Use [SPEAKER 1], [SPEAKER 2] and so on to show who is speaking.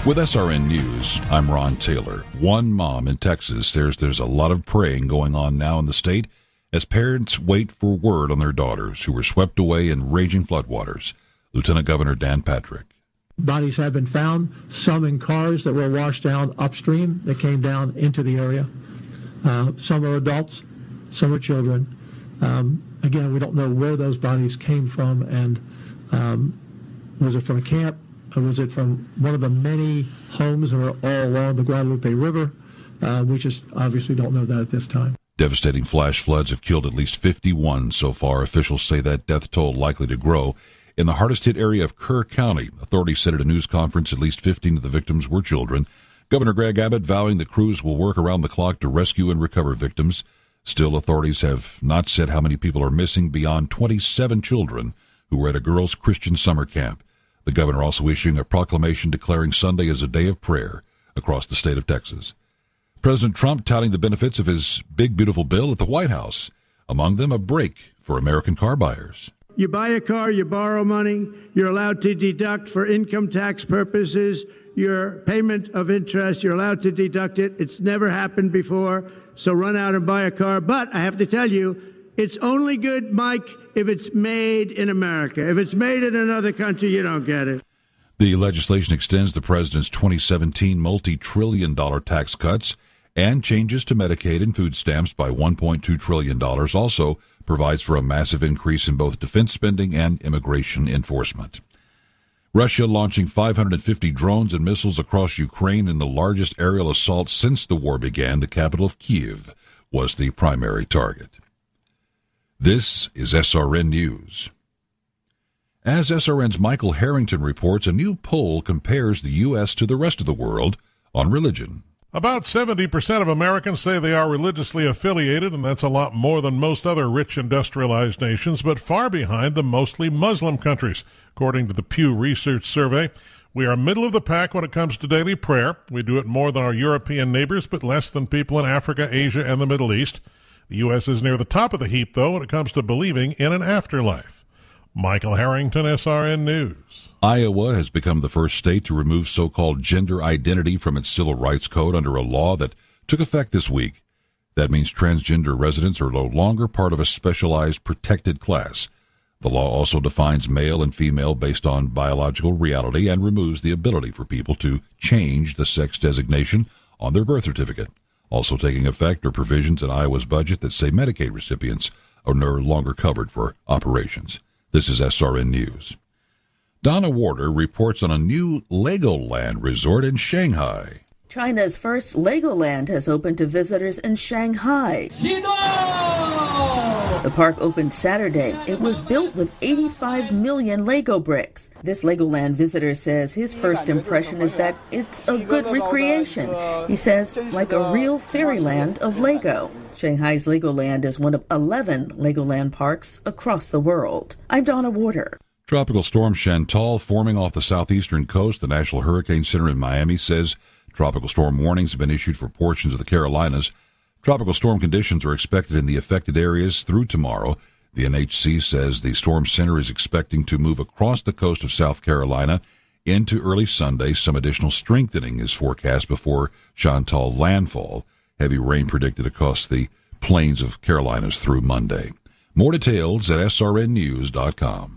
[SPEAKER 1] With SRN News, I'm Ron Taylor. One mom in Texas says there's a lot of praying going on now in the state as parents wait for word on their daughters who were swept away in raging floodwaters. Lieutenant Governor Dan Patrick.
[SPEAKER 2] Bodies have been found, some in cars that were washed down upstream that came down into the area. Some are adults, some are children. Again, we don't know where those bodies came from, and was it from a camp? Was it from one of the many homes that are all along the Guadalupe River? We just obviously don't know that at this time.
[SPEAKER 1] Devastating flash floods have killed at least 51 so far. Officials say that death toll likely to grow. In the hardest-hit area of Kerr County, authorities said at a news conference at least 15 of the victims were children. Governor Greg Abbott vowing the crews will work around the clock to rescue and recover victims. Still, authorities have not said how many people are missing beyond 27 children who were at a girls' Christian summer camp. The governor also issuing a proclamation declaring Sunday as a day of prayer across the state of Texas. President Trump touting the benefits of his big, beautiful bill at the White House. Among them, a break for American car buyers.
[SPEAKER 3] You buy a car, you borrow money, you're allowed to deduct for income tax purposes your payment of interest. You're allowed to deduct it. It's never happened before, so run out and buy a car. But I have to tell you, it's only good, Mike, if it's made in America. If it's made in another country, you don't get it.
[SPEAKER 1] The legislation extends the president's 2017 multi-trillion-dollar tax cuts and changes to Medicaid and food stamps by $1.2 trillion. Also provides for a massive increase in both defense spending and immigration enforcement. Russia launching 550 drones and missiles across Ukraine in the largest aerial assault since the war began. The capital of Kyiv was the primary target. This is SRN News. As SRN's Michael Harrington reports, a new poll compares the U.S. to the rest of the world on religion.
[SPEAKER 4] About 70% of Americans say they are religiously affiliated, and that's a lot more than most other rich industrialized nations, but far behind the mostly Muslim countries. According to the Pew Research Survey, we are middle of the pack when it comes to daily prayer. We do it more than our European neighbors, but less than people in Africa, Asia, and the Middle East. The U.S. is near the top of the heap, though, when it comes to believing in an afterlife. Michael Harrington, SRN News.
[SPEAKER 1] Iowa has become the first state to remove so-called gender identity from its civil rights code under a law that took effect this week. That means transgender residents are no longer part of a specialized protected class. The law also defines male and female based on biological reality and removes the ability for people to change the sex designation on their birth certificate. Also taking effect are provisions in Iowa's budget that say Medicaid recipients are no longer covered for operations. This is SRN News. Donna Warder reports on a new Legoland resort in Shanghai.
[SPEAKER 5] China's first Legoland has opened to visitors in Shanghai. The park opened Saturday. It was built with 85 million Lego bricks. This Legoland visitor says his first impression is that it's a good recreation. He says, like a real fairyland of Lego. Shanghai's Legoland is one of 11 Legoland parks across the world. I'm Donna Warder.
[SPEAKER 1] Tropical storm Chantal forming off the southeastern coast. The National Hurricane Center in Miami says tropical storm warnings have been issued for portions of the Carolinas. Tropical storm conditions are expected in the affected areas through tomorrow. The NHC says the storm center is expecting to move across the coast of South Carolina into early Sunday. Some additional strengthening is forecast before Chantal landfall. Heavy rain predicted across the plains of Carolinas through Monday. More details at srnnews.com.